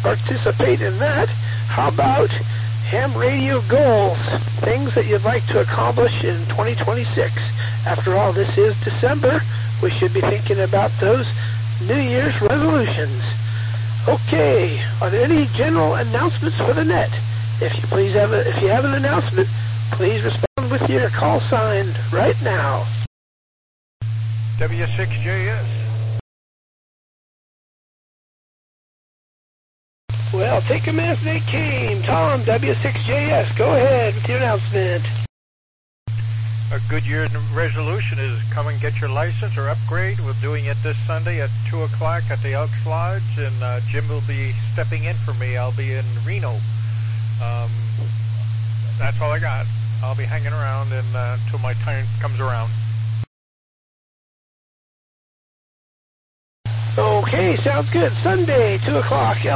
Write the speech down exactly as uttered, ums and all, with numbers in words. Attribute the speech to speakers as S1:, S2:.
S1: participate in that. How about ham radio goals, things that you'd like to accomplish in twenty twenty-six? After all, this is December. We should be thinking about those New Year's resolutions. Okay, are there any general announcements for the net? If you please have a, if you have an announcement, please respond with your call sign right now.
S2: W six J S.
S1: Well, take them as they came. Tom, W six J S, go ahead with your announcement.
S2: A good year resolution is come and get your license or upgrade. We're doing it this Sunday at two o'clock at the Elks Lodge, and uh, Jim will be stepping in for me. I'll be in Reno. Um, that's all I got. I'll be hanging around and, uh, until my time comes around.
S1: Okay, sounds good. Sunday, two o'clock.